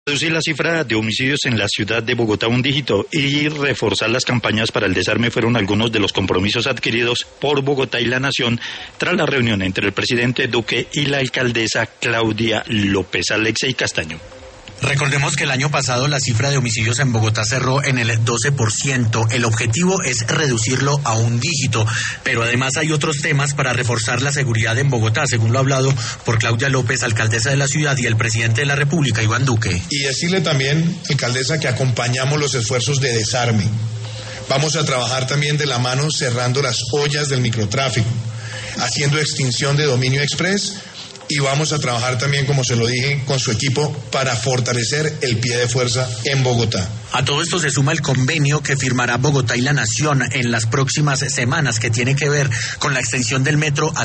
Reducir la cifra de homicidios en la ciudad de Bogotá a un dígito y reforzar las campañas para el desarme fueron algunos de los compromisos adquiridos por Bogotá y la Nación tras la reunión entre el presidente Duque y la alcaldesa Claudia López. Alexei Castaño. Recordemos que el año pasado la cifra de homicidios en Bogotá cerró en el 12%. El objetivo es reducirlo a un dígito, pero además hay otros temas para reforzar la seguridad en Bogotá, según lo hablado por Claudia López, alcaldesa de la ciudad, y el presidente de la República, Iván Duque. Y decirle también, alcaldesa, que acompañamos los esfuerzos de desarme. Vamos a trabajar también de la mano cerrando las ollas del microtráfico, haciendo extinción de dominio express. Y vamos a trabajar también, como se lo dije, con su equipo para fortalecer el pie de fuerza en Bogotá. A todo esto se suma el convenio que firmará Bogotá y la Nación en las próximas semanas, que tiene que ver con la extensión del metro